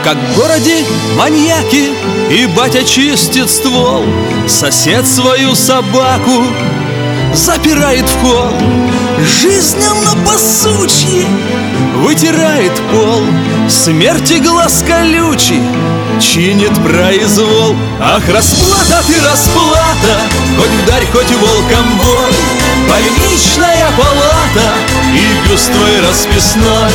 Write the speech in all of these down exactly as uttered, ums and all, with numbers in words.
Как в городе маньяки, и батя чистит ствол, сосед свою собаку запирает в холл. Жизнь на посучье вытирает пол, смерти глаз колючий чинит произвол. Ах, расплата ты, расплата, хоть вдарь, хоть волком вой, больничная палата и бюст твой расписной.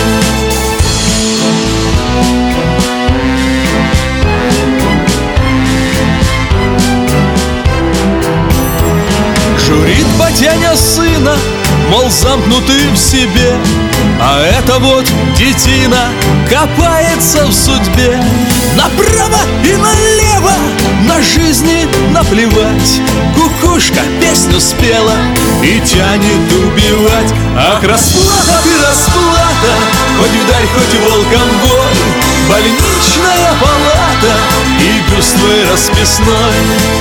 Журит батяня сына, мол, замкнутый в себе, а это вот детина копается в судьбе. Направо и налево на жизни наплевать, кукушка песню спела и тянет убивать. Ах, расплата ты, расплата, хоть вдарь, хоть волком вой, больничная палата и бюст твой расписной.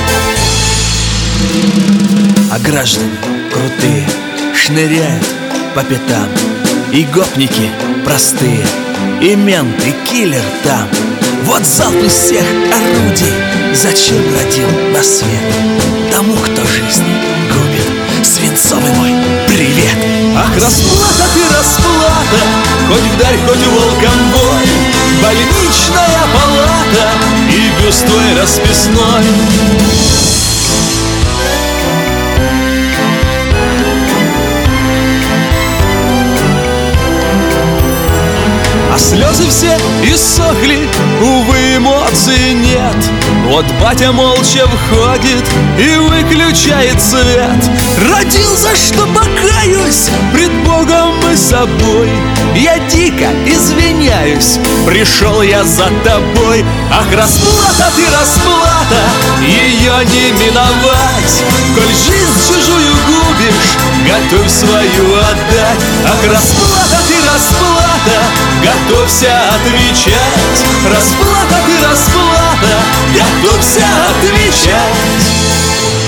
А граждане крутые шныряют по пятам, и гопники простые, и мент, и киллер там. Вот залп из всех орудий зачем родил на свет? Тому, кто жизни губит, свинцовый мой привет. Ах, расплата ты, расплата, хоть вдарь, хоть волком вой, больничная палата и бюст твой расписной. А слезы все иссохли, увы, эмоций нет. Вот батя молча входит и выключает свет. Родился, что покаюсь пред Богом и собой. Я дико извиняюсь, пришел я за тобой. Ах, расплата ты, расплата, ее не миновать. Коль жизнь чужую губишь, готовь свою отдать. Ах, расплата ты, расплата, готовься отвечать. Расплата ты, расплата, готовься отвечать.